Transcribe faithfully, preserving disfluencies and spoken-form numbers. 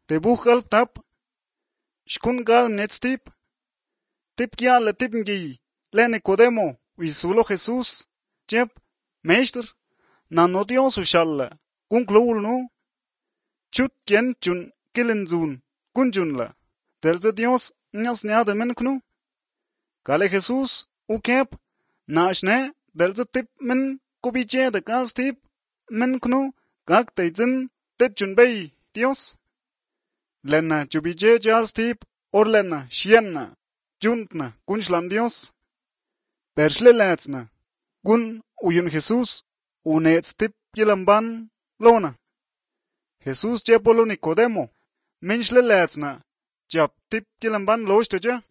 Te buchal tap. Shkun gal nets tip. Tip kia le tip ngi. Le Nicodemo. Wisulo Jesús. Jep. Meester. Na no Dios ushalla. Kun klul no. Chut kien chun kilin zun. Kun jun la. Terze Dios nyas nyade men knu. Kale Jesús. Ukep. Na ashne. Terze tip men kubiche de kas tip. Men knu. Kak teizin. Tet chun bay. Dios. Lena chubiche jas tip. Or lena shienna. Juntna. Kun shlam Dios. Pershle letsna. Kun uyun Jesús. Unets tip kilamban. Lona. Jesús chepolo Nicodemo. Minshle letsna. Jap tip kilamban loshtaja.